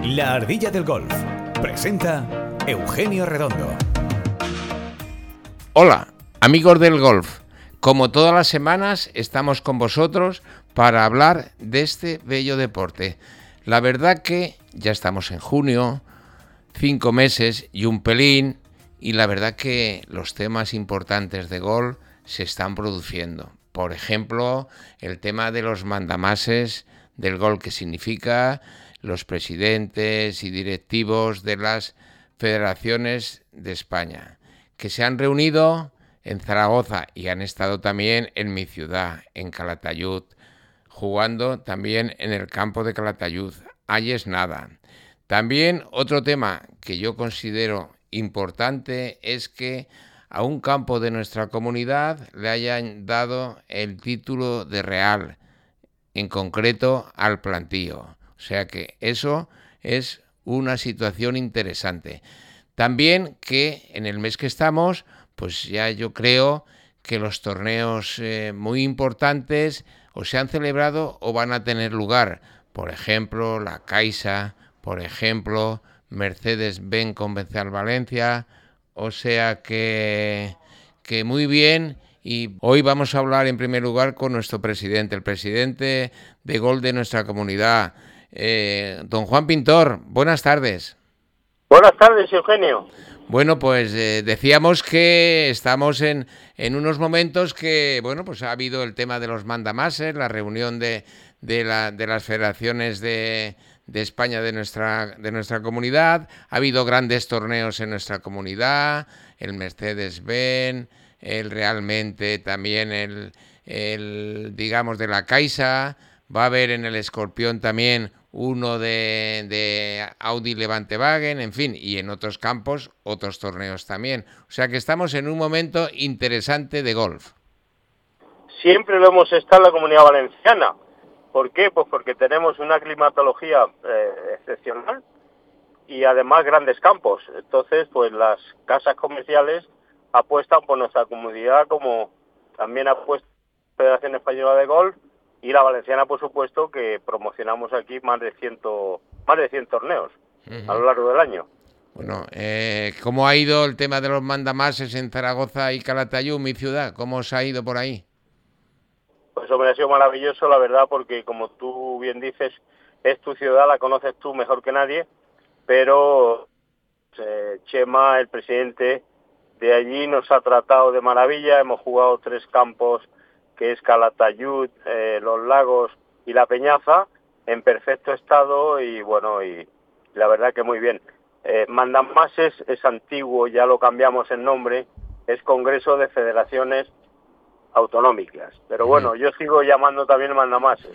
La Ardilla del Golf presenta Eugenio Redondo. Hola, amigos del golf. Como todas las semanas estamos con vosotros para hablar de este bello deporte. La verdad que ya estamos en junio, 5 meses y un pelín, y la verdad que los temas importantes de golf se están produciendo. Por ejemplo, el tema de los mandamases del golf, que significa los presidentes y directivos de las federaciones de España, que se han reunido en Zaragoza y han estado también en mi ciudad, en Calatayud, jugando también en el campo de Calatayud. Ahí es nada. También otro tema que yo considero importante es que a un campo de nuestra comunidad le hayan dado el título de Real, en concreto al Plantío. O sea que eso es una situación interesante. También que en el mes que estamos, pues ya yo creo que los torneos muy importantes o se han celebrado o van a tener lugar. Por ejemplo, la Caixa, por ejemplo, Mercedes-Benz Convencional Valencia. O sea que muy bien. Y hoy vamos a hablar en primer lugar con nuestro presidente, el presidente de golf de nuestra comunidad, don Juan Pintor. Buenas tardes. Buenas tardes, Eugenio. Bueno, pues decíamos que estamos en unos momentos que, bueno, pues ha habido el tema de los mandamases, la reunión de las federaciones de España, de nuestra comunidad. Ha habido grandes torneos en nuestra comunidad, el Mercedes-Benz, el realmente también el digamos de la Caixa. Va a haber en el Escorpión también uno de Audi Levante-Wagen, en fin, y en otros campos otros torneos también. O sea que estamos en un momento interesante de golf. Siempre lo hemos estado en la Comunidad Valenciana. ¿Por qué? Pues porque tenemos una climatología excepcional y además grandes campos. Entonces, pues las casas comerciales apuestan por nuestra comunidad, como también apuesta la Federación Española de Golf y la Valenciana, por supuesto, que promocionamos aquí más de 100 torneos a lo largo del año. Bueno, ¿cómo ha ido el tema de los mandamases en Zaragoza y Calatayud, mi ciudad? ¿Cómo os ha ido por ahí? Pues hombre, ha sido maravilloso, la verdad, porque como tú bien dices, es tu ciudad, la conoces tú mejor que nadie, pero Chema, el presidente de allí, nos ha tratado de maravilla. Hemos jugado 3 campos, que es Calatayud, Los Lagos y La Peñaza, en perfecto estado y bueno, y la verdad que muy bien. Mandamases es antiguo, ya lo cambiamos el nombre, es Congreso de Federaciones Autonómicas, pero bueno, yo sigo llamando también mandamases.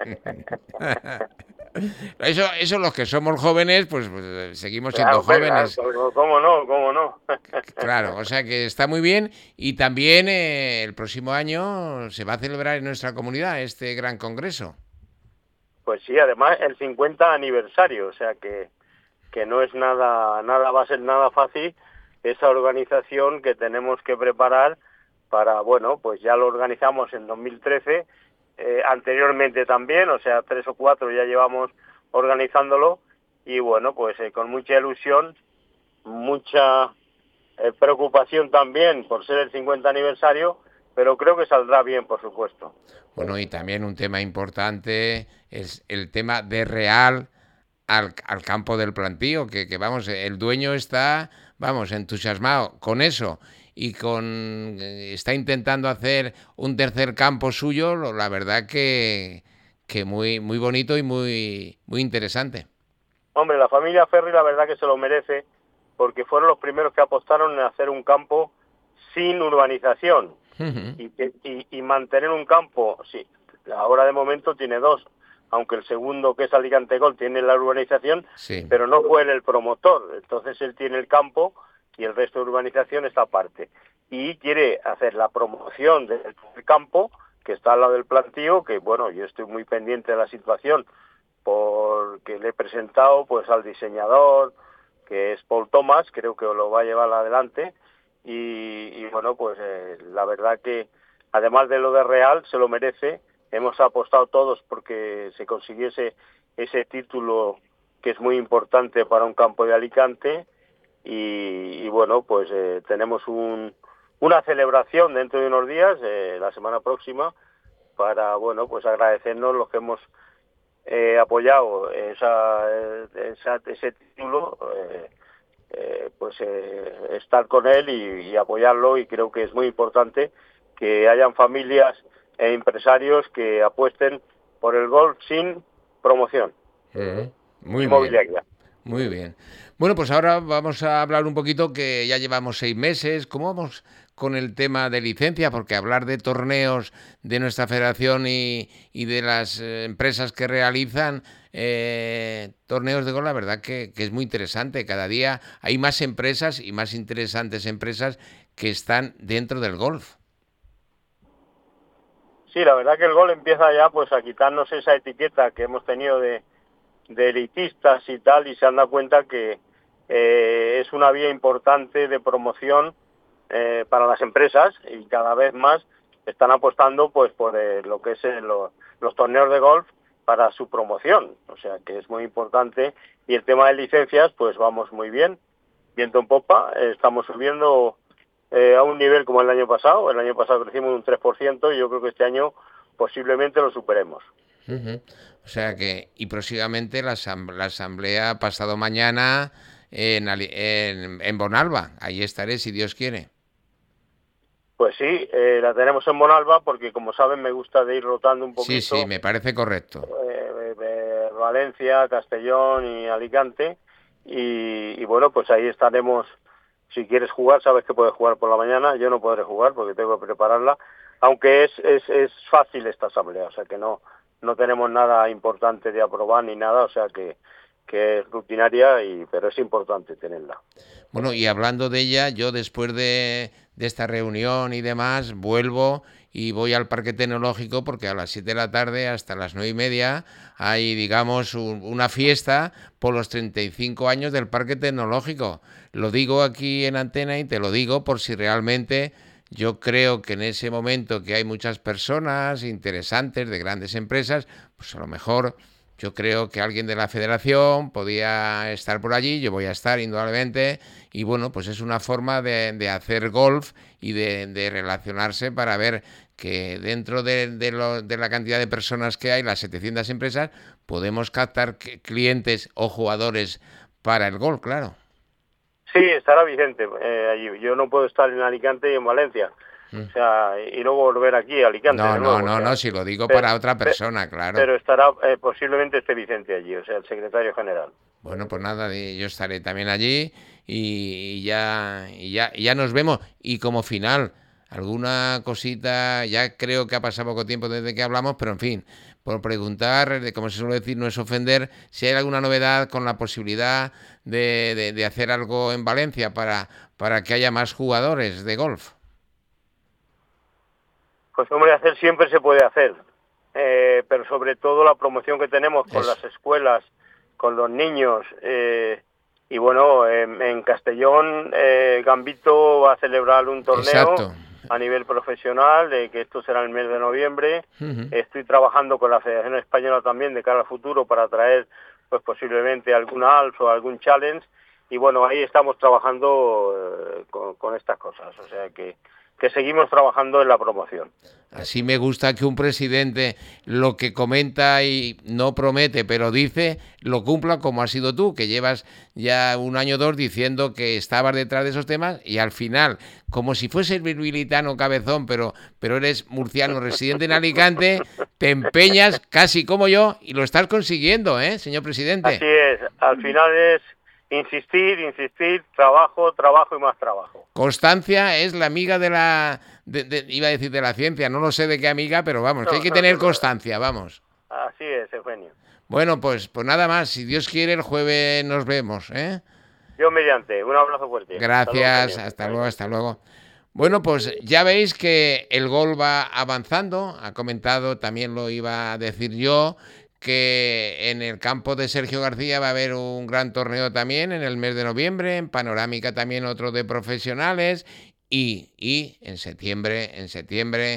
Eso los que somos jóvenes, pues seguimos siendo jóvenes. Claro, ¿cómo no? Claro, o sea que está muy bien. Y también el próximo año se va a celebrar en nuestra comunidad este gran congreso. Pues sí, además el 50 aniversario, o sea que no es nada va a ser nada fácil esa organización que tenemos que preparar para, bueno, pues ya lo organizamos en 2013, anteriormente también, o sea, 3 o 4 ya llevamos organizándolo y bueno, pues con mucha ilusión, mucha preocupación también por ser el 50 aniversario, pero creo que saldrá bien, por supuesto. Bueno, y también un tema importante es el tema de Real al campo del Plantío, que vamos, el dueño está, vamos, entusiasmado con eso y está intentando hacer un tercer campo suyo, la verdad que muy bonito y muy interesante. Hombre, la familia Ferri la verdad que se lo merece, porque fueron los primeros que apostaron en hacer un campo sin urbanización y mantener un campo. Sí, ahora de momento tiene 2, aunque el segundo, que es Alicante Golf, tiene la urbanización, sí, pero no fue él el promotor. Entonces él tiene el campo y el resto de urbanización está aparte. Y quiere hacer la promoción del campo, que está al lado del Plantío, que bueno, yo estoy muy pendiente de la situación, porque le he presentado pues al diseñador, que es Paul Thomas, creo que lo va a llevar adelante, y bueno, pues la verdad que además de lo de Real, se lo merece. Hemos apostado todos porque se consiguiese ese título que es muy importante para un campo de Alicante, y bueno, pues tenemos una celebración dentro de unos días, la semana próxima, para, bueno, pues agradecernos los que hemos apoyado ese título, estar con él y apoyarlo, y creo que es muy importante que hayan familias e empresarios que apuesten por el golf sin promoción Muy inmobiliaria. bien. Muy bien. Bueno, pues ahora vamos a hablar un poquito, que ya llevamos 6 meses. ¿Cómo vamos con el tema de licencia? Porque hablar de torneos de nuestra federación y de las empresas que realizan torneos de golf, la verdad que es muy interesante. Cada día hay más empresas y más interesantes empresas que están dentro del golf. Sí, la verdad que el golf empieza ya pues a quitarnos esa etiqueta que hemos tenido de elitistas y tal, y se han dado cuenta que es una vía importante de promoción para las empresas, y cada vez más están apostando pues por lo que es los torneos de golf para su promoción, o sea que es muy importante. Y el tema de licencias, pues vamos muy bien, viento en popa, estamos subiendo a un nivel como el año pasado crecimos un 3%, y yo creo que este año posiblemente lo superemos. O sea que, y próximamente la asamblea pasado mañana en Bonalba. Ahí estaré, si Dios quiere. Pues sí, la tenemos en Bonalba, porque como saben me gusta de ir rotando un poquito. Sí, me parece correcto. Valencia, Castellón y Alicante, y bueno, pues ahí estaremos. Si quieres jugar, sabes que puedes jugar por la mañana. Yo no podré jugar porque tengo que prepararla, aunque es fácil esta asamblea, o sea que no tenemos nada importante de aprobar ni nada, o sea que es rutinaria, pero es importante tenerla. Bueno, y hablando de ella, yo después de esta reunión y demás, vuelvo y voy al Parque Tecnológico, porque a las 7 de la tarde hasta las 9:30 hay, digamos, una fiesta por los 35 años del Parque Tecnológico. Lo digo aquí en antena y te lo digo por si realmente yo creo que en ese momento que hay muchas personas interesantes de grandes empresas, pues a lo mejor yo creo que alguien de la federación podía estar por allí. Yo voy a estar indudablemente, y bueno, pues es una forma de hacer golf y de relacionarse, para ver que dentro de la cantidad de personas que hay, las 700 empresas, podemos captar clientes o jugadores para el golf, claro. Sí, estará Vicente allí. Yo no puedo estar en Alicante y en Valencia. O sea, y luego volver aquí a Alicante. No, si lo digo para otra persona, claro. Pero estará, posiblemente esté Vicente allí, o sea, el secretario general. Bueno, pues nada, yo estaré también allí, y ya nos vemos. Y como final, alguna cosita, ya creo que ha pasado poco tiempo desde que hablamos, pero en fin, por preguntar, como se suele decir, no es ofender, si hay alguna novedad con la posibilidad de hacer algo en Valencia para que haya más jugadores de golf. Pues hombre, hacer siempre se puede hacer, pero sobre todo la promoción que tenemos con las escuelas, con los niños, y bueno, en Castellón Gambito va a celebrar un torneo. Exacto. A nivel profesional, que esto será el mes de noviembre. Estoy trabajando con la Federación Española también de cara al futuro para traer pues posiblemente algún ALF o algún Challenge, y bueno, ahí estamos trabajando con estas cosas, o sea que seguimos trabajando en la promoción. Así me gusta que un presidente lo que comenta y no promete, pero dice, lo cumpla, como has sido tú, que llevas ya 1 año o 2 diciendo que estabas detrás de esos temas, y al final, como si fueses bilbilitano cabezón, pero eres murciano residente en Alicante, te empeñas casi como yo y lo estás consiguiendo, señor presidente. Así es, al final es insistir, trabajo y más trabajo. Constancia es la amiga iba a decir de la ciencia, no lo sé de qué amiga, pero vamos, que hay que tener constancia, vamos. Así es, Eugenio. Bueno, pues nada más, si Dios quiere, el jueves nos vemos, Yo mediante, un abrazo fuerte. Gracias, hasta luego. Bueno, pues ya veis que el gol va avanzando, ha comentado, también lo iba a decir yo, que en el campo de Sergio García va a haber un gran torneo también en el mes de noviembre, en Panorámica también otro de profesionales, y en septiembre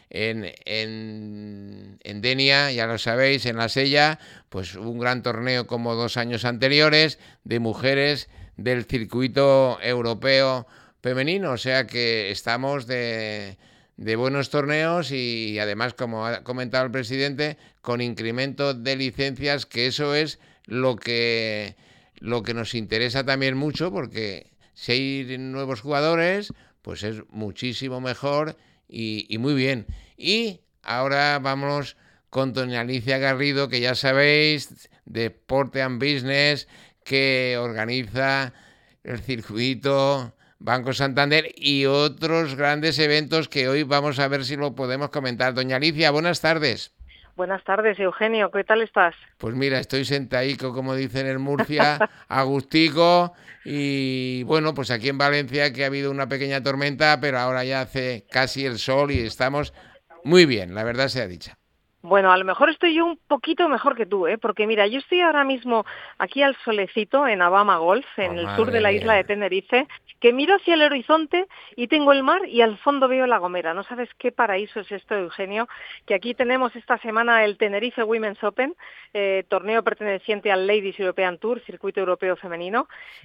en Denia, ya lo sabéis, en La Sella, pues un gran torneo como 2 años anteriores de mujeres del circuito europeo femenino, o sea que estamos de buenos torneos y además, como ha comentado el presidente, con incremento de licencias, que eso es lo que nos interesa también mucho, porque si hay nuevos jugadores, pues es muchísimo mejor y muy bien. Y ahora vamos con doña Alicia Garrido, que ya sabéis, de Porte and Business, que organiza el circuito Banco Santander y otros grandes eventos que hoy vamos a ver si lo podemos comentar. Doña Alicia, buenas tardes. Buenas tardes, Eugenio, ¿qué tal estás? Pues mira, estoy sentadico, como dicen en Murcia, agustico, y bueno, pues aquí en Valencia que ha habido una pequeña tormenta, pero ahora ya hace casi el sol y estamos muy bien, la verdad sea dicha. Bueno, a lo mejor estoy yo un poquito mejor que tú, porque mira, yo estoy ahora mismo aquí al solecito en Abama Golf, en el sur de la isla de Tenerife, que miro hacia el horizonte y tengo el mar y al fondo veo La Gomera. No sabes qué paraíso es esto, Eugenio, que aquí tenemos esta semana el Tenerife Women's Open, torneo perteneciente al Ladies European Tour, circuito europeo femenino,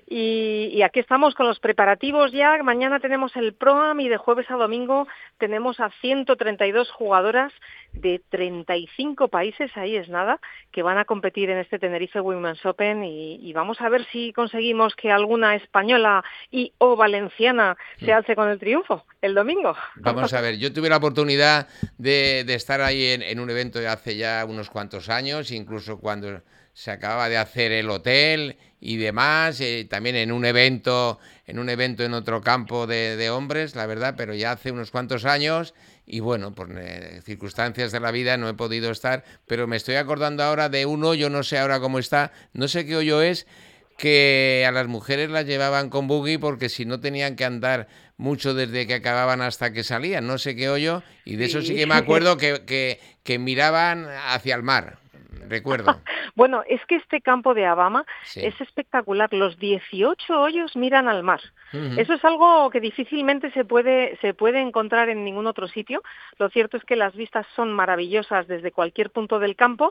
y aquí estamos con los preparativos ya. Mañana tenemos el Pro-Am y de jueves a domingo tenemos a 132 jugadoras de 35 países, ahí es nada, que van a competir en este Tenerife Women's Open y vamos a ver si conseguimos que alguna española y o valenciana se alce con el triunfo el domingo. Vamos a ver, yo tuve la oportunidad de estar ahí en un evento de hace ya unos cuantos años, incluso cuando se acababa de hacer el hotel y demás, también en un evento en otro campo de hombres, la verdad, pero ya hace unos cuantos años. Y bueno, por circunstancias de la vida no he podido estar, pero me estoy acordando ahora de un hoyo, no sé ahora cómo está, no sé qué hoyo es, que a las mujeres las llevaban con buggy porque si no tenían que andar mucho desde que acababan hasta que salían, no sé qué hoyo, y de eso sí que me acuerdo que miraban hacia el mar. Recuerdo. Bueno, es que este campo de Abama es espectacular. Los 18 hoyos miran al mar. Eso es algo que difícilmente se puede encontrar en ningún otro sitio. Lo cierto es que las vistas son maravillosas desde cualquier punto del campo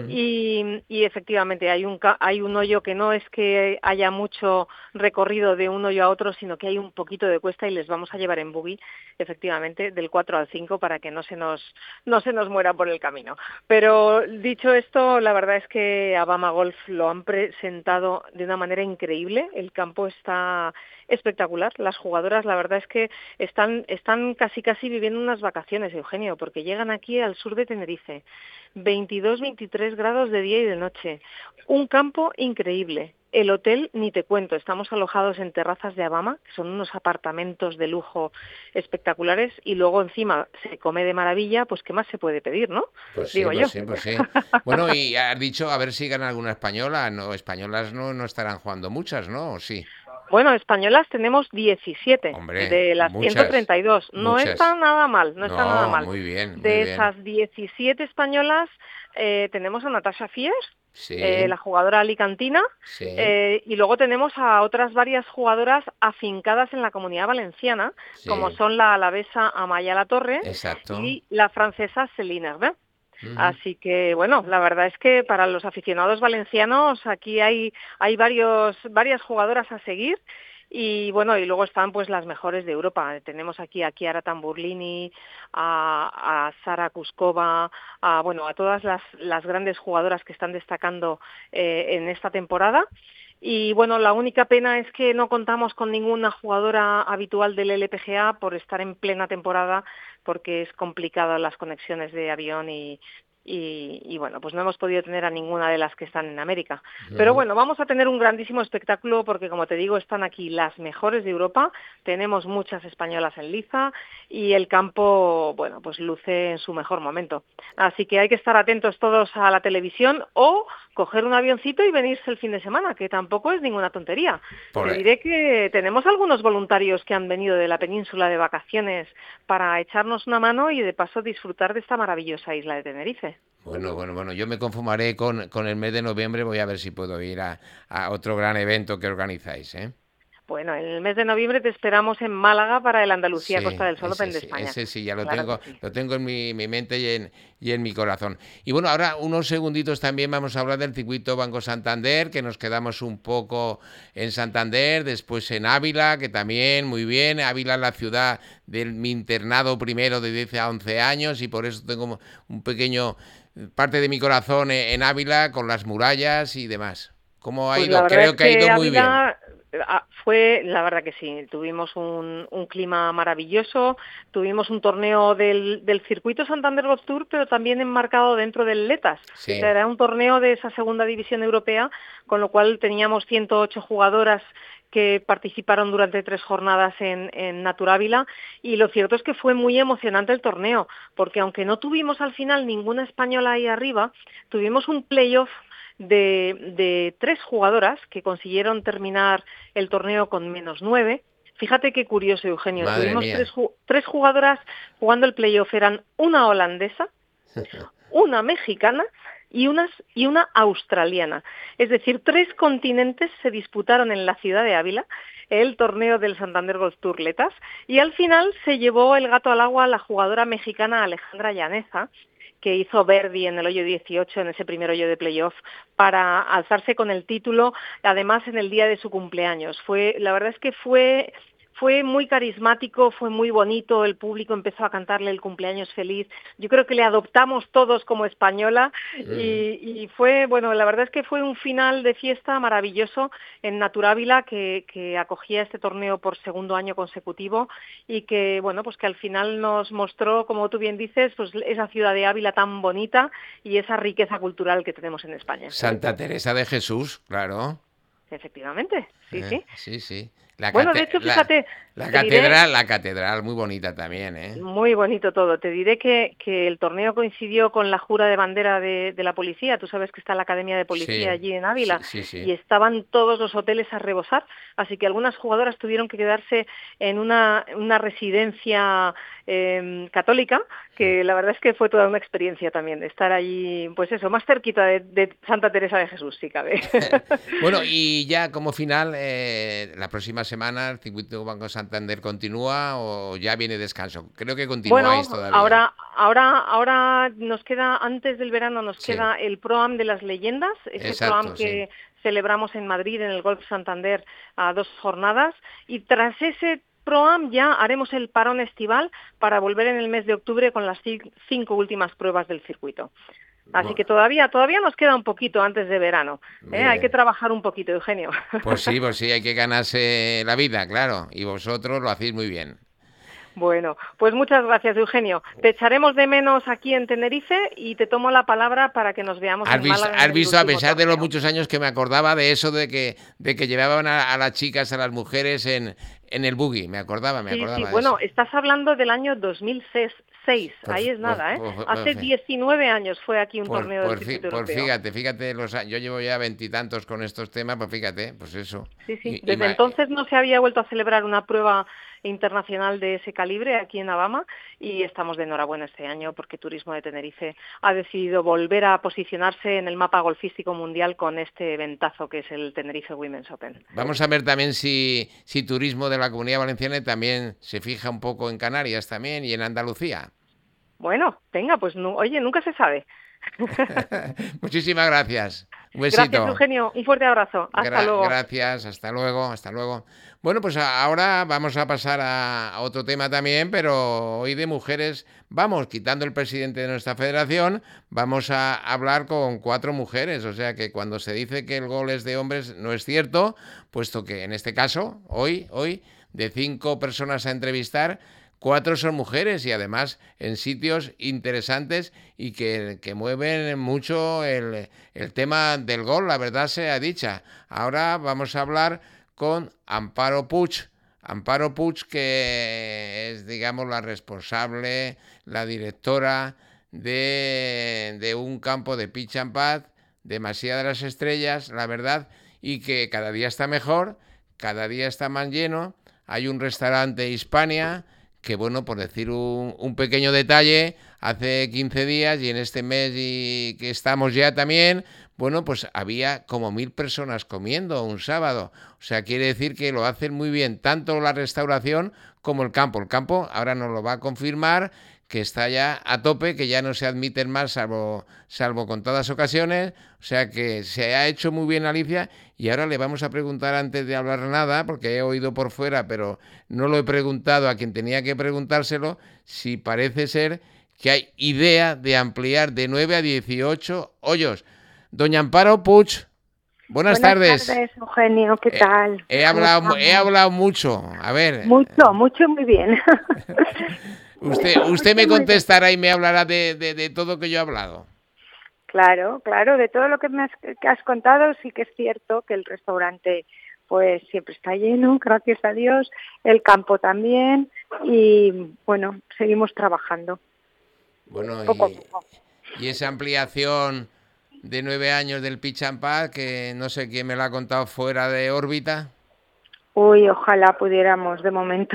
y efectivamente hay un hoyo que no es que haya mucho recorrido de un hoyo a otro, sino que hay un poquito de cuesta y les vamos a llevar en buggy, efectivamente, del 4 al 5 para que no se nos muera por el camino. Pero dicho esto, la verdad es que Abama Golf lo han presentado de una manera increíble. El campo está espectacular. Las jugadoras, la verdad es que están casi viviendo unas vacaciones, Eugenio, porque llegan aquí al sur de Tenerife. 22-23 grados de día y de noche. Un campo increíble. El hotel, ni te cuento, estamos alojados en terrazas de Abama, que son unos apartamentos de lujo espectaculares, y luego encima se come de maravilla, pues ¿qué más se puede pedir, no? Pues digo sí, yo. pues sí. Bueno, y has dicho, a ver si gana alguna española. No, españolas no estarán jugando muchas, ¿no? ¿O sí? Bueno, españolas tenemos 17. Hombre, de las muchas, 132. No muchas. Está nada mal, no está nada mal. Muy bien, muy de bien. esas 17 españolas tenemos a Natasha Fiers, Sí. la jugadora alicantina, Sí. y luego tenemos a otras varias jugadoras afincadas en la Comunidad Valenciana, Sí. como son la alavesa Amaya Latorre. Exacto. Y la francesa Céline Herbin. Así que, bueno, la verdad es que para los aficionados valencianos aquí hay varias jugadoras a seguir y, bueno, y luego están pues las mejores de Europa. Tenemos aquí a Chiara Tamburlini, a Sara Kuskova, a todas las grandes jugadoras que están destacando en esta temporada. Y bueno, la única pena es que no contamos con ninguna jugadora habitual del LPGA por estar en plena temporada, porque es complicado las conexiones de avión y bueno, pues no hemos podido tener a ninguna de las que están en América. Pero bueno, vamos a tener un grandísimo espectáculo porque, como te digo, están aquí las mejores de Europa, tenemos muchas españolas en liza y el campo, bueno, pues luce en su mejor momento. Así que hay que estar atentos todos a la televisión o coger un avioncito y venirse el fin de semana, que tampoco es ninguna tontería. Te diré que tenemos algunos voluntarios que han venido de la península de vacaciones para echarnos una mano y de paso disfrutar de esta maravillosa isla de Tenerife. Bueno, yo me conformaré con el mes de noviembre, voy a ver si puedo ir a otro gran evento que organizáis, ¿eh? Bueno, en el mes de noviembre te esperamos en Málaga para el Andalucía Sí, Costa del Sol Open de sí, España. ese sí, ya lo Claro tengo, que sí. lo tengo en mi mente y en mi corazón. Y bueno, ahora unos segunditos también vamos a hablar del circuito Banco Santander, que nos quedamos un poco en Santander, después en Ávila, que también muy bien. Ávila es la ciudad de mi internado primero de 10 a 11 años y por eso tengo un pequeño parte de mi corazón en Ávila con las murallas y demás. ¿Cómo ha Pues la ido? verdad Creo es que ha que ido muy bien. Ávila fue, la verdad que sí, tuvimos un clima maravilloso, tuvimos un torneo del circuito Santander Golf Tour, pero también enmarcado dentro del Letas. Sí. O sea, era un torneo de esa segunda división europea, con lo cual teníamos 108 jugadoras que participaron durante 3 jornadas en Naturávila, y lo cierto es que fue muy emocionante el torneo, porque aunque no tuvimos al final ninguna española ahí arriba, tuvimos un playoff de 3 jugadoras que consiguieron terminar el torneo con -9. Fíjate qué curioso, Eugenio. Madre Tuvimos mía. 3 jugadoras jugando el playoff. Eran una holandesa, una mexicana y una australiana. Es decir, 3 continentes se disputaron en la ciudad de Ávila el torneo del Santander Golf Tour Letas, y al final se llevó el gato al agua la jugadora mexicana Alejandra Llaneza, que hizo birdie en el hoyo 18, en ese primer hoyo de playoff, para alzarse con el título, además en el día de su cumpleaños. La verdad es que fue muy carismático, fue muy bonito, el público empezó a cantarle el cumpleaños feliz. Yo creo que le adoptamos todos como española y fue, bueno, la verdad es que fue un final de fiesta maravilloso en Naturávila, que acogía este torneo por segundo año consecutivo y que, bueno, pues que al final nos mostró, como tú bien dices, pues esa ciudad de Ávila tan bonita y esa riqueza cultural que tenemos en España. Santa Teresa de Jesús, claro. Efectivamente, sí, sí. Sí, sí. Bueno, de hecho, fíjate, la catedral, muy bonita también, ¿eh? Muy bonito todo. Te diré que el torneo coincidió con la jura de bandera de la policía. Tú sabes que está la Academia de Policía allí en Ávila, y estaban todos los hoteles a rebosar, así que algunas jugadoras tuvieron que quedarse en una residencia católica, que la verdad es que fue toda una experiencia también, estar allí, pues eso, más cerquita de Santa Teresa de Jesús, si cabe. Bueno, y ya como final, la próxima semana el circuito Banco Santander continúa o ya viene descanso. Creo que continuáis todavía. Ahora nos queda, antes del verano nos queda el Pro-Am de las leyendas, ese Pro-Am que celebramos en Madrid en el Golf Santander a 2 jornadas, y tras ese Pro-Am ya haremos el parón estival para volver en el mes de octubre con las 5 últimas pruebas del circuito. Así que todavía nos queda un poquito antes de verano. Hay que trabajar un poquito, Eugenio. Pues sí, hay que ganarse la vida, claro. Y vosotros lo hacéis muy bien. Bueno, pues muchas gracias, Eugenio. Te echaremos de menos aquí en Tenerife y te tomo la palabra para que nos veamos en Málaga. ¿Has visto, a pesar de los muchos años que me acordaba de eso, de que llevaban a las chicas, a las mujeres en el buggy? Me acordaba Sí, de bueno, eso. estás hablando del año 2006. Ahí es nada, ¿eh? Hace 19 años fue aquí un torneo del circuito europeo. Fíjate, yo llevo ya 20 y tantos con estos temas, pues fíjate, pues eso. Sí. Desde entonces no se había vuelto a celebrar una prueba internacional de ese calibre aquí en Abama, y estamos de enhorabuena este año porque Turismo de Tenerife ha decidido volver a posicionarse en el mapa golfístico mundial con este eventazo que es el Tenerife Women's Open. Vamos a ver también si Turismo de la Comunidad Valenciana también se fija un poco en Canarias también y en Andalucía. Bueno, venga, pues oye, nunca se sabe. Muchísimas gracias. Un besito. Gracias, Eugenio. Un fuerte abrazo. Hasta luego. Gracias, hasta luego. Bueno, pues ahora vamos a pasar a otro tema también, pero hoy de mujeres. Vamos, quitando el presidente de nuestra federación, vamos a hablar con 4 mujeres. O sea que cuando se dice que el gol es de hombres, no es cierto, puesto que en este caso, hoy, de 5 personas a entrevistar, 4 son mujeres y además en sitios interesantes y que mueven mucho el tema del gol, la verdad sea dicha. Ahora vamos a hablar con Amparo Puig. Amparo Puig, que es, digamos, la responsable, la directora de un campo de pitch and pad, de Masía de las Estrellas, la verdad, y que cada día está mejor, cada día está más lleno. Hay un restaurante Hispania que, bueno, por decir un pequeño detalle, hace 15 días y en este mes y que estamos ya también, bueno, pues había como 1000 personas comiendo un sábado. O sea, quiere decir que lo hacen muy bien, tanto la restauración como el campo. El campo ahora nos lo va a confirmar, que está ya a tope, que ya no se admiten más salvo contadas ocasiones. O sea que se ha hecho muy bien, Alicia, y ahora le vamos a preguntar antes de hablar nada, porque he oído por fuera, pero no lo he preguntado a quien tenía que preguntárselo, si parece ser que hay idea de ampliar de 9 a 18 hoyos. Doña Amparo Puig, buenas tardes. Buenas tardes, Eugenio, ¿qué tal? He hablado mucho, a ver. Mucho, muy bien. Usted me contestará y me hablará de todo que yo he hablado. Claro, de todo lo que que has contado, sí que es cierto que el restaurante pues siempre está lleno, gracias a Dios, el campo también, y bueno, seguimos trabajando. Bueno, poco a poco. Y esa ampliación de 9 años del Pitch and Pad, que no sé quién me la ha contado fuera de órbita. Uy, ojalá pudiéramos, de momento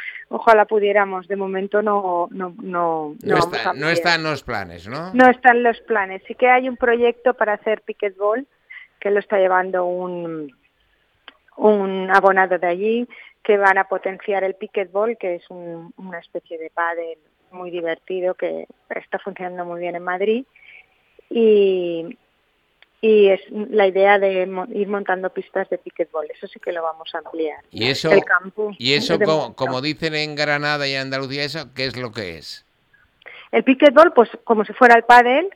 no está en los planes, ¿no? No están los planes. Sí que hay un proyecto para hacer pickleball, que lo está llevando un abonado de allí, que van a potenciar el pickleball, que es una especie de pádel muy divertido que está funcionando muy bien en Madrid, y es la idea de ir montando pistas de pickleball. Eso sí que lo vamos a ampliar. Y eso, el campo, como dicen en Granada y en Andalucía, ¿eso qué es lo que es? El pickleball, pues como si fuera el pádel,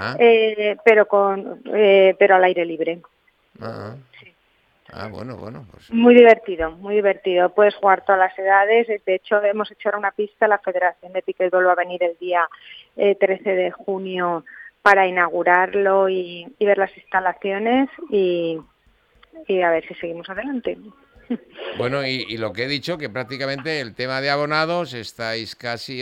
pero al aire libre. Sí. Bueno. Pues... Muy divertido. Puedes jugar todas las edades. De hecho, hemos hecho ahora una pista. La Federación de Pickleball va a venir el día 13 de junio para inaugurarlo y ver las instalaciones y a ver si seguimos adelante. Bueno, y lo que he dicho, que prácticamente el tema de abonados estáis casi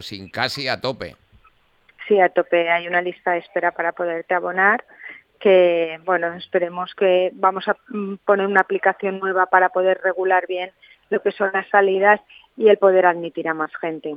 a tope. Sí, a tope. Hay una lista de espera para poderte abonar, que, bueno, esperemos que vamos a poner una aplicación nueva para poder regular bien lo que son las salidas y el poder admitir a más gente.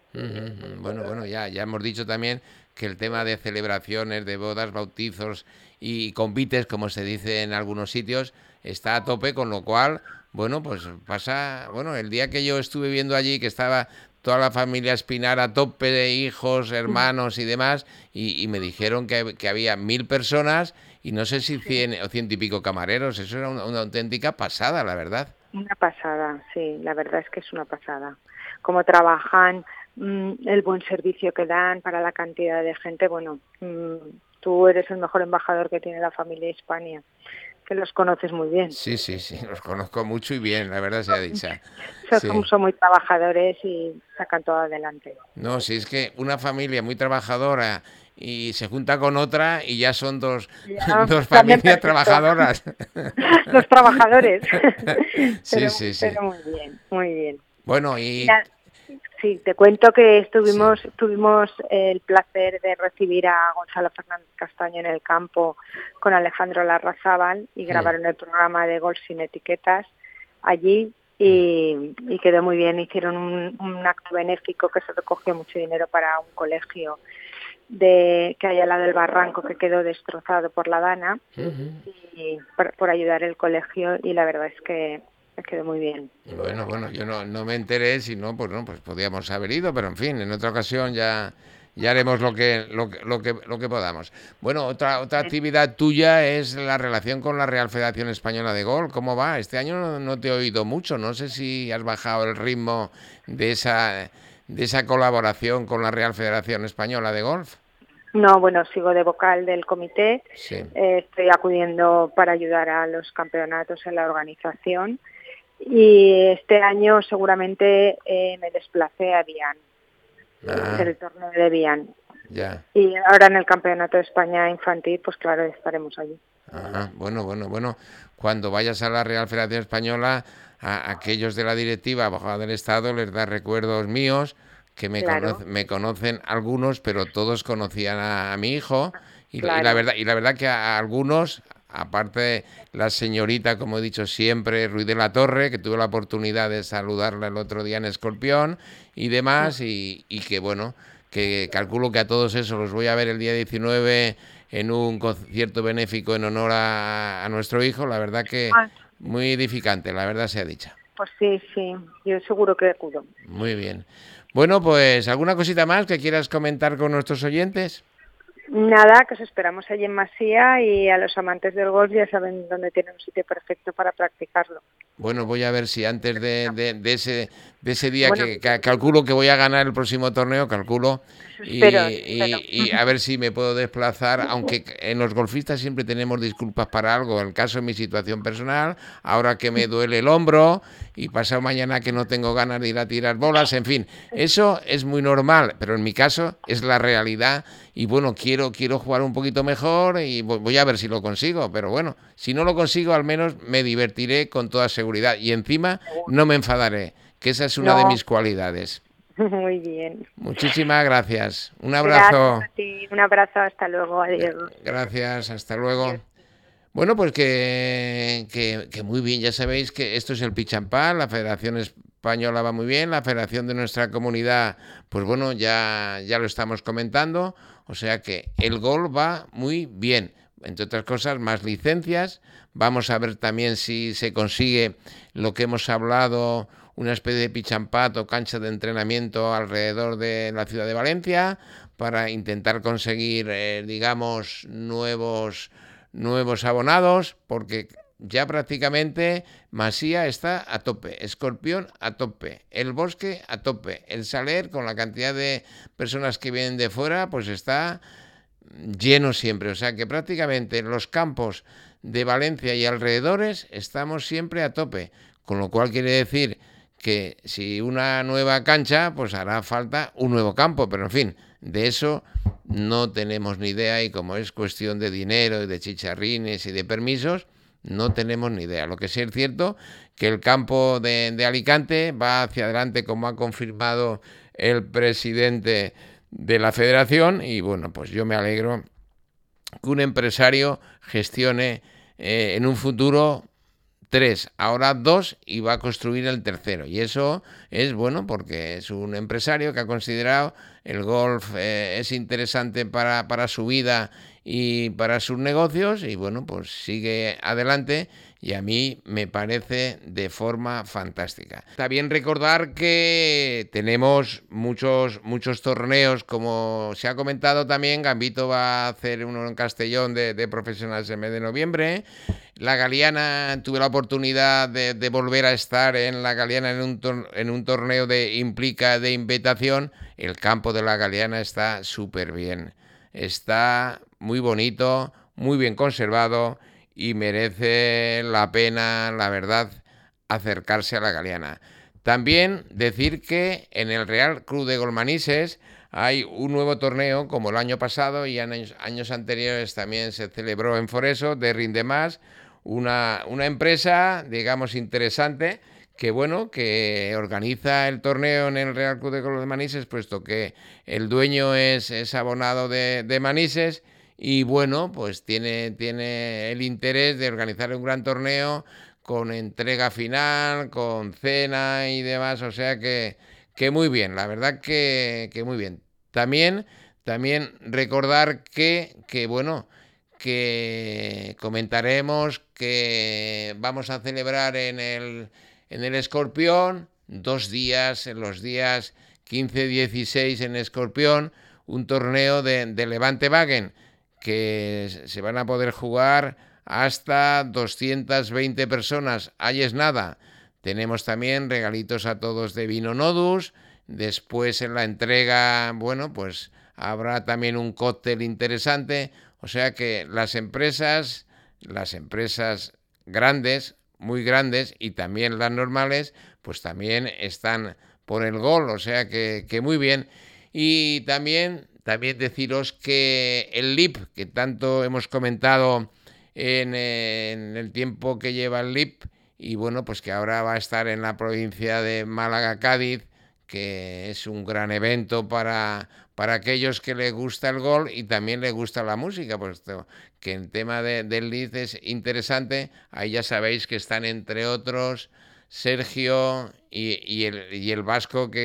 Bueno, ya hemos dicho también que el tema de celebraciones, de bodas, bautizos y convites, como se dice en algunos sitios, está a tope, con lo cual, bueno, pues pasa, el día que yo estuve viendo allí que estaba toda la familia Espinar a tope de hijos, hermanos y demás, y me dijeron que había 1000 personas y no sé si 100 o 100 y pico camareros. Eso era una auténtica pasada, la verdad. Una pasada, sí, la verdad es que es una pasada. Cómo trabajan, el buen servicio que dan para la cantidad de gente. Bueno, tú eres el mejor embajador que tiene la familia Hispania, que los conoces muy bien. Sí, los conozco mucho y bien, la verdad sea dicha. Son muy trabajadores y sacan todo adelante. No, sí, es que una familia muy trabajadora y se junta con otra y ya son dos familias trabajadoras. Los trabajadores. Sí. Pero muy bien. Bueno, y... Mira, sí, te cuento que tuvimos el placer de recibir a Gonzalo Fernández Castaño en el campo con Alejandro Larrazábal y grabaron el programa de Gol sin etiquetas allí y quedó muy bien. Hicieron un acto benéfico que se recogió mucho dinero para un colegio que hay al lado del barranco, que quedó destrozado por la Dana, y por ayudar el colegio, y la verdad es que quedó muy bien. Bueno, yo no me enteré, si no, pues podíamos haber ido, pero en fin, en otra ocasión ya haremos lo que podamos. Bueno, otra actividad tuya es la relación con la Real Federación Española de Golf. ¿Cómo va? Este año no te he oído mucho, no sé si has bajado el ritmo de esa colaboración con la Real Federación Española de Golf. No, bueno, sigo de vocal del comité. Sí. Estoy acudiendo para ayudar a los campeonatos en la organización. Y este año seguramente me desplacé a Vian, del torneo de Vian. Ya. Y ahora en el Campeonato de España Infantil, pues claro, estaremos allí. Bueno. Cuando vayas a la Real Federación Española, a aquellos de la directiva, abogado del Estado, les da recuerdos míos, que me conocen algunos, pero todos conocían a mi hijo. Y la verdad que a algunos... Aparte la señorita, como he dicho siempre, Ruiz de la Torre, que tuve la oportunidad de saludarla el otro día en Escorpión y demás, y que bueno, que calculo que a todos esos los voy a ver el día 19 en un concierto benéfico en honor a nuestro hijo. La verdad que muy edificante, la verdad sea dicha. Pues sí, yo seguro que acudo. Muy bien. Bueno, pues ¿alguna cosita más que quieras comentar con nuestros oyentes? Nada, que os esperamos allí en Masía, y a los amantes del golf ya saben dónde tienen un sitio perfecto para practicarlo. Bueno, voy a ver si antes de ese día, bueno, que calculo que voy a ganar el próximo torneo, calculo, espero. Y a ver si me puedo desplazar, aunque en los golfistas siempre tenemos disculpas para algo. En el caso de mi situación personal, ahora que me duele el hombro y pasado mañana que no tengo ganas de ir a tirar bolas, en fin, eso es muy normal, pero en mi caso es la realidad. Y bueno, quiero jugar un poquito mejor y voy a ver si lo consigo, pero bueno, si no lo consigo al menos me divertiré con toda seguridad y encima no me enfadaré, que esa es una de mis cualidades. Muy bien. Muchísimas gracias. Un abrazo. Gracias a ti. Un abrazo, hasta luego, adiós. Gracias, hasta luego. Adiós. Bueno, pues que muy bien, ya sabéis que esto es el Pitch and Pad, la Federación Española va muy bien, la federación de nuestra comunidad, pues bueno, ya lo estamos comentando, o sea que el golf va muy bien, entre otras cosas, más licencias, vamos a ver también si se consigue lo que hemos hablado, una especie de pitch and pad o cancha de entrenamiento alrededor de la ciudad de Valencia, para intentar conseguir, digamos, nuevos abonados, porque ya prácticamente Masía está a tope, Escorpión a tope, El Bosque a tope, El Saler, con la cantidad de personas que vienen de fuera, pues está lleno siempre. O sea que prácticamente los campos de Valencia y alrededores estamos siempre a tope, con lo cual quiere decir que si una nueva cancha, pues hará falta un nuevo campo, pero en fin, de eso no tenemos ni idea, y como es cuestión de dinero y de chicharrines y de permisos, no tenemos ni idea. Lo que sí es cierto que el campo de Alicante va hacia adelante, como ha confirmado el presidente de la federación, y bueno, pues yo me alegro que un empresario gestione en un futuro 3, ahora 2, y va a construir el tercero, y eso es bueno porque es un empresario que ha considerado el golf es interesante para su vida y para sus negocios, y bueno, pues sigue adelante, y a mí me parece de forma fantástica. También recordar que tenemos muchos torneos, como se ha comentado también. Gambito va a hacer uno en Castellón de profesionales en mes de noviembre. La Galiana, tuve la oportunidad de volver a estar en la Galiana en un torneo de invitación. El campo de la Galiana está súper bien, está muy bonito, muy bien conservado, y merece la pena, la verdad, acercarse a la Galiana. También decir que en el Real Club de Golf Manises hay un nuevo torneo, como el año pasado y en años anteriores también se celebró en Foreso, de Rindemás, una empresa, digamos, interesante, que bueno, que organiza el torneo en el Real Club de Golf de Manises, puesto que el dueño es abonado de Manises, y bueno, pues tiene el interés de organizar un gran torneo con entrega final, con cena y demás, o sea que muy bien, la verdad que muy bien. También recordar que bueno, que comentaremos que vamos a celebrar en el Escorpión 2 días, en los días 15-16 en Escorpión, un torneo de Levante Wagen, que se van a poder jugar hasta 220 personas. Ahí es nada. Tenemos también regalitos a todos de Vino Nodus. Después en la entrega, bueno, pues habrá también un cóctel interesante. O sea que las empresas grandes, muy grandes, y también las normales, pues también están por el gol. O sea que muy bien. Y también deciros que el LIP, que tanto hemos comentado en el tiempo que lleva el LIP, y bueno, pues que ahora va a estar en la provincia de Málaga-Cádiz, que es un gran evento para aquellos que les gusta el golf y también les gusta la música, puesto que el tema del LIP es interesante. Ahí ya sabéis que están, entre otros, Sergio y el vasco que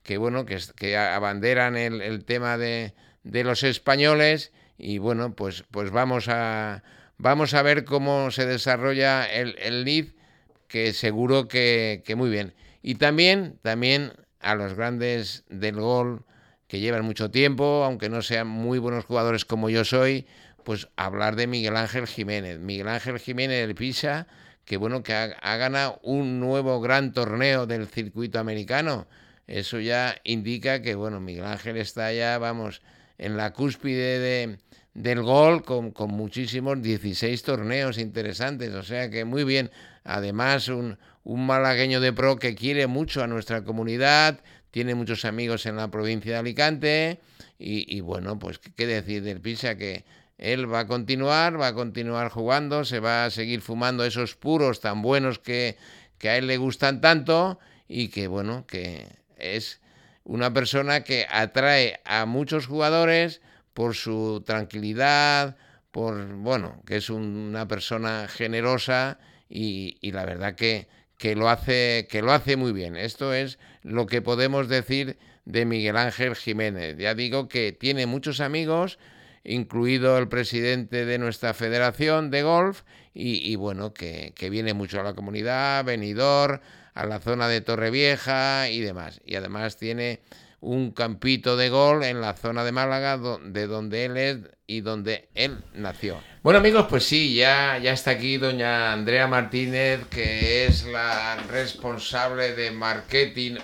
bueno, que abanderan el tema de los españoles, y bueno, pues vamos a ver cómo se desarrolla el Lead, que seguro que muy bien. Y también a los grandes del golf que llevan mucho tiempo, aunque no sean muy buenos jugadores como yo soy, pues hablar de Miguel Ángel Jiménez. Miguel Ángel Jiménez del Pisa, que bueno, que ha ganado un nuevo gran torneo del circuito americano. Eso ya indica que, bueno, Miguel Ángel está ya, vamos, en la cúspide del golf con muchísimos 16 torneos interesantes. O sea que muy bien. Además, un malagueño de pro que quiere mucho a nuestra comunidad, tiene muchos amigos en la provincia de Alicante y bueno, pues qué decir del Pisa, que él va a continuar jugando, se va a seguir fumando esos puros tan buenos que a él le gustan tanto, y que bueno, que es una persona que atrae a muchos jugadores por su tranquilidad, bueno, que es una persona generosa y la verdad que lo hace muy bien. Esto es lo que podemos decir de Miguel Ángel Jiménez. Ya digo que tiene muchos amigos, incluido el presidente de nuestra federación de golf, y bueno, que viene mucho a la comunidad, Benidorm, a la zona de Torrevieja y demás. Y además tiene un campito de golf en la zona de Málaga, de donde él es y donde él nació. Bueno, amigos, pues sí, ya está aquí doña Andrea Martínez, que es la responsable de marketing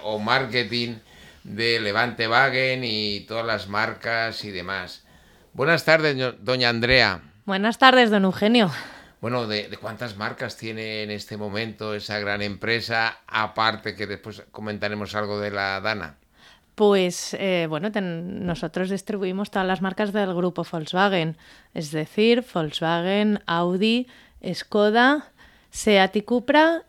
de Levante Wagen y todas las marcas y demás. Buenas tardes, doña Andrea. Buenas tardes, don Eugenio. Bueno, ¿de cuántas marcas tiene en este momento esa gran empresa? Aparte que después comentaremos algo de la Dana. Pues bueno, nosotros distribuimos todas las marcas del grupo Volkswagen, es decir, Volkswagen, Audi, Skoda, Seat y Cupra,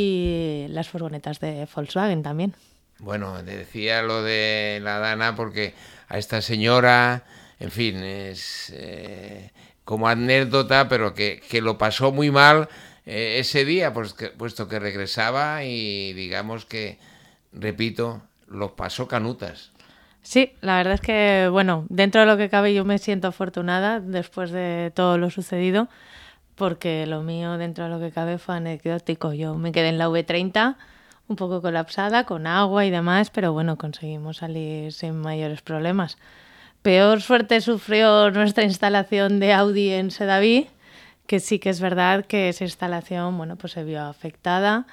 y las furgonetas de Volkswagen también. Bueno, decía lo de la Dana porque a esta señora, en fin, es como anécdota, pero que lo pasó muy mal ese día, puesto que regresaba y digamos que, repito, lo pasó canutas. Sí, la verdad es que, bueno, dentro de lo que cabe yo me siento afortunada después de todo lo sucedido, porque lo mío dentro de lo que cabe fue anecdótico. Yo me quedé en la V30 un poco colapsada, con agua y demás, pero bueno, conseguimos salir sin mayores problemas. Peor suerte sufrió nuestra instalación de Audi en Sedaví, que sí que es verdad que esa instalación, bueno, pues se vio afectada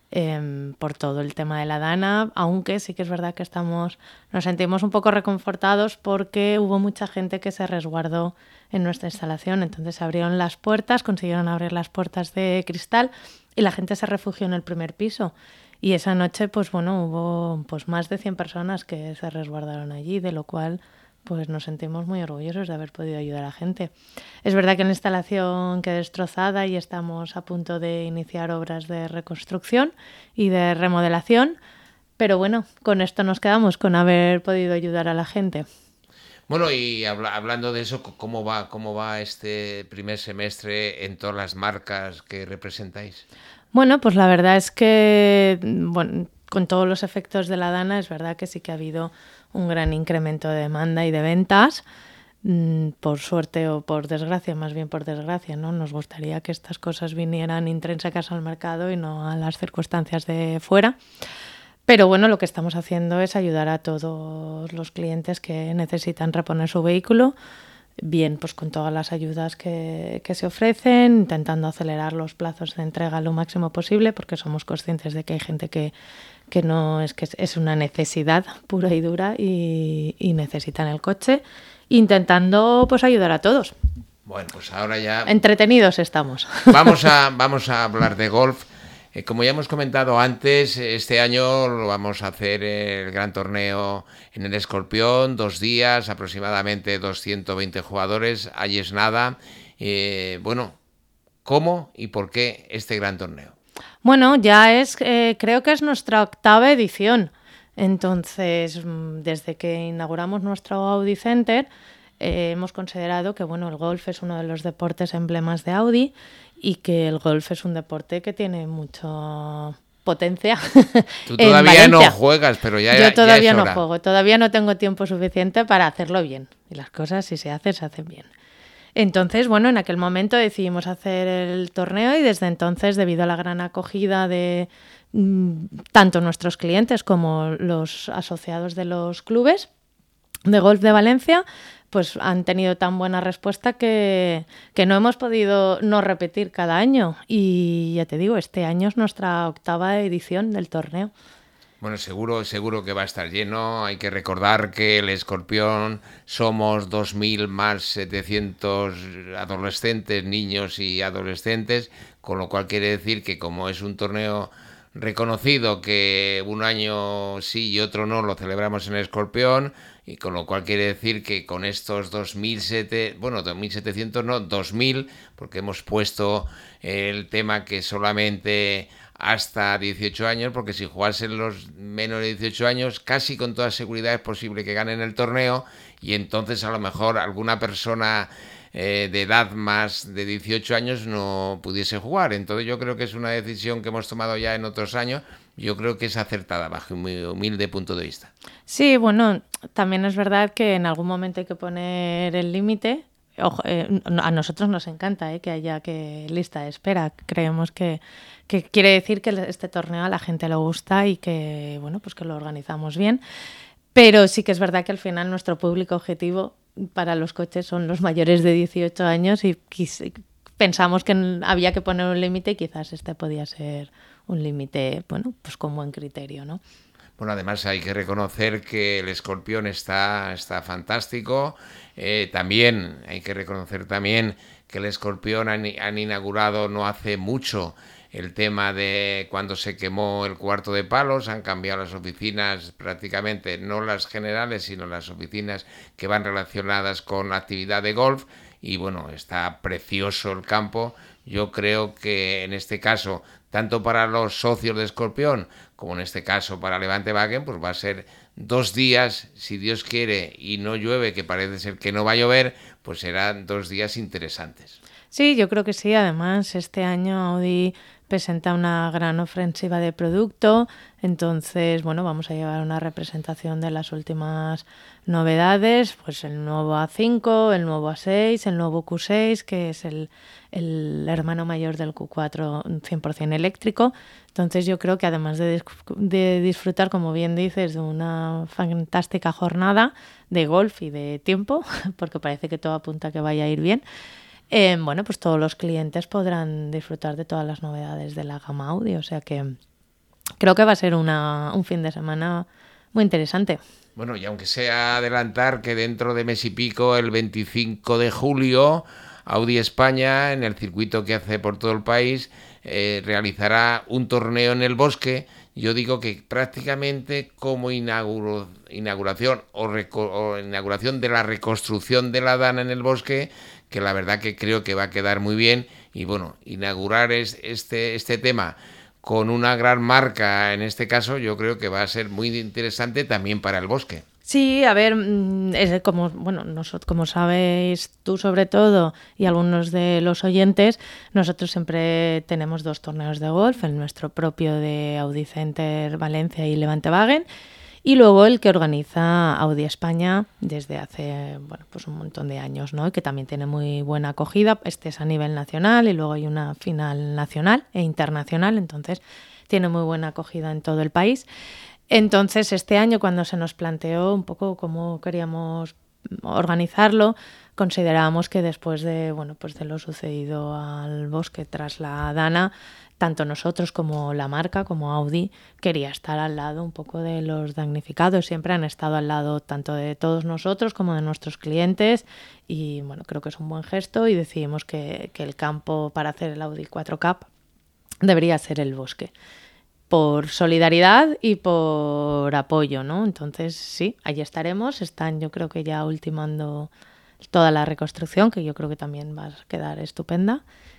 por todo el tema de la Dana, aunque sí que es verdad que nos sentimos un poco reconfortados porque hubo mucha gente que se resguardó en nuestra instalación. Entonces abrieron las puertas, consiguieron abrir las puertas de cristal y la gente se refugió en el primer piso. Y esa noche, pues bueno, hubo pues más de 100 personas que se resguardaron allí, de lo cual pues nos sentimos muy orgullosos de haber podido ayudar a la gente. Es verdad que la instalación quedó destrozada y estamos a punto de iniciar obras de reconstrucción y de remodelación, pero bueno, con esto nos quedamos, con haber podido ayudar a la gente. Bueno, y hablando de eso, ¿cómo va este primer semestre en todas las marcas que representáis? Bueno, pues la verdad es que, bueno, con todos los efectos de la Dana, es verdad que sí que ha habido un gran incremento de demanda y de ventas, por suerte o por desgracia, más bien por desgracia, ¿no? Nos gustaría que estas cosas vinieran intrínsecas al mercado y no a las circunstancias de fuera. Pero bueno, lo que estamos haciendo es ayudar a todos los clientes que necesitan reponer su vehículo, bien pues con todas las ayudas que se ofrecen, intentando acelerar los plazos de entrega lo máximo posible, porque somos conscientes de que hay gente que no es que es una necesidad pura y dura y necesitan el coche, intentando pues ayudar a todos. Bueno, pues ahora ya entretenidos estamos. Vamos a hablar de golf. Como ya hemos comentado antes, este año lo vamos a hacer el gran torneo en el Escorpión, 2 días, aproximadamente 220 jugadores, ahí es nada. Bueno, ¿cómo y por qué este gran torneo? Bueno, ya creo que es nuestra 8ª edición. Entonces, desde que inauguramos nuestro Audi Center, hemos considerado que bueno, el golf es uno de los deportes emblemas de Audi y que el golf es un deporte que tiene mucho potencia. Tú todavía no juegas, pero Yo todavía ya es no hora. juego, todavía no tengo tiempo suficiente para hacerlo bien. Y las cosas, si se hacen bien. Entonces, bueno, en aquel momento decidimos hacer el torneo y desde entonces, debido a la gran acogida de tanto nuestros clientes como los asociados de los clubes de golf de Valencia, pues han tenido tan buena respuesta que no hemos podido no repetir cada año. Y ya te digo, este año es nuestra 8ª edición del torneo. Bueno, seguro que va a estar lleno. Hay que recordar que el Escorpión somos 2.000 más 700 adolescentes, niños y adolescentes, con lo cual quiere decir que como es un torneo reconocido, que un año sí y otro no lo celebramos en el Escorpión, y con lo cual quiere decir que con estos 2.700 no, 2.000, porque hemos puesto el tema que solamente hasta 18 años, porque si jugasen los menores de 18 años, casi con toda seguridad es posible que ganen el torneo, y entonces a lo mejor alguna persona de edad más de 18 años no pudiese jugar. Entonces yo creo que es una decisión que hemos tomado ya en otros años. Yo creo que es acertada bajo mi humilde punto de vista. Sí, bueno, también es verdad que en algún momento hay que poner el límite. A nosotros nos encanta que haya lista de espera. Creemos que quiere decir que este torneo a la gente le gusta y que, bueno, pues que lo organizamos bien. Pero sí que es verdad que al final nuestro público objetivo para los coches son los mayores de 18 años y pensamos que había que poner un límite y quizás este podía ser un límite, bueno, pues con buen criterio, ¿no? Bueno, además hay que reconocer que el Escorpión está fantástico. También hay que reconocer también que el Escorpión han inaugurado no hace mucho el tema de cuando se quemó el cuarto de palos. Han cambiado las oficinas prácticamente, no las generales, sino las oficinas que van relacionadas con la actividad de golf. Y bueno, está precioso el campo. Yo creo que en este caso, tanto para los socios de Escorpión como en este caso para Levante Wagen, pues va a ser 2 días, si Dios quiere y no llueve, que parece ser que no va a llover, pues serán 2 días interesantes. Sí, yo creo que sí. Además, este año Audi presenta una gran ofensiva de producto, entonces, bueno, vamos a llevar una representación de las últimas novedades, pues el nuevo A5, el nuevo A6, el nuevo Q6, que es el hermano mayor del Q4 100% eléctrico. Entonces yo creo que además de disfrutar, como bien dices, de una fantástica jornada de golf y de tiempo, porque parece que todo apunta a que vaya a ir bien, bueno, pues todos los clientes podrán disfrutar de todas las novedades de la gama Audi, o sea que creo que va a ser un fin de semana muy interesante. Bueno, y aunque sea adelantar que dentro de mes y pico, el 25 de julio, Audi España, en el circuito que hace por todo el país, realizará un torneo en el Bosque. Yo digo que prácticamente como inauguración o inauguración de la reconstrucción de la Dana en el Bosque, que la verdad que creo que va a quedar muy bien. Y bueno, inaugurar este tema con una gran marca, en este caso, yo creo que va a ser muy interesante también para el Bosque. Sí, a ver, es como, bueno, como sabéis tú sobre todo y algunos de los oyentes, nosotros siempre tenemos 2 torneos de golf, el nuestro propio de Audi Center Valencia y Levante Wagen, y luego el que organiza Audi España desde hace, bueno, pues un montón de años, ¿no? Y que también tiene muy buena acogida. Este es a nivel nacional y luego hay una final nacional e internacional, entonces tiene muy buena acogida en todo el país. Entonces, este año, cuando se nos planteó un poco cómo queríamos organizarlo, considerábamos que después de, bueno, pues de lo sucedido al Bosque tras la Dana, tanto nosotros como la marca, como Audi, quería estar al lado un poco de los damnificados. Siempre han estado al lado tanto de todos nosotros como de nuestros clientes y, bueno, creo que es un buen gesto y decidimos que el campo para hacer el Audi 4 Cup debería ser el Bosque, por solidaridad y por apoyo, ¿no? Entonces, sí, allí estaremos. Están, yo creo que ya ultimando toda la reconstrucción, que yo creo que también va a quedar estupenda.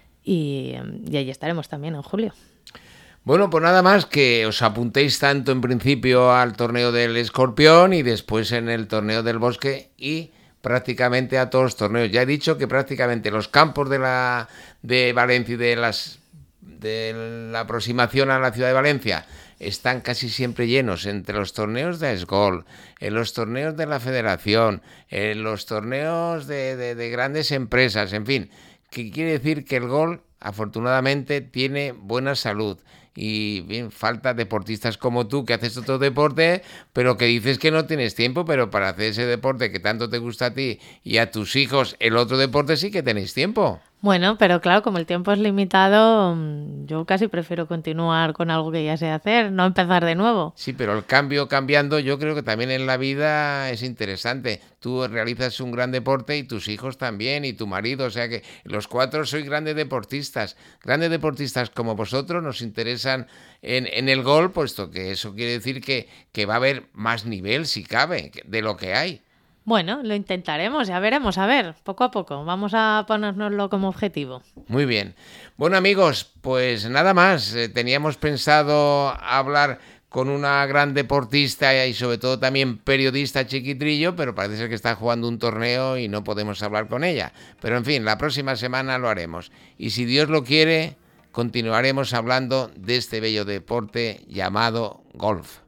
Y allí estaremos también en julio. Bueno, pues nada más que os apuntéis tanto en principio al torneo del Escorpión y después en el torneo del Bosque y prácticamente a todos los torneos. Ya he dicho que prácticamente los campos de Valencia y de las de la aproximación a la ciudad de Valencia están casi siempre llenos entre los torneos de Esgol, en los torneos de la Federación, en los torneos de grandes empresas, en fin, que quiere decir que el golf afortunadamente tiene buena salud. Y bien, falta deportistas como tú que haces otro deporte, pero que dices que no tienes tiempo, pero para hacer ese deporte que tanto te gusta a ti y a tus hijos, el otro deporte sí que tenéis tiempo. Bueno, pero claro, como el tiempo es limitado, yo casi prefiero continuar con algo que ya sé hacer, no empezar de nuevo. Sí, pero el cambiando, yo creo que también en la vida es interesante. Tú realizas un gran deporte y tus hijos también, y tu marido, o sea que los 4 sois grandes deportistas. Grandes deportistas como vosotros nos interesan en el golf, puesto que eso quiere decir que va a haber más nivel, si cabe, de lo que hay. Bueno, lo intentaremos, ya veremos, a ver, poco a poco, vamos a ponérnoslo como objetivo. Muy bien. Bueno, amigos, pues nada más. Teníamos pensado hablar con una gran deportista y sobre todo también periodista chiquitrillo, pero parece ser que está jugando un torneo y no podemos hablar con ella. Pero en fin, la próxima semana lo haremos. Y si Dios lo quiere, continuaremos hablando de este bello deporte llamado golf.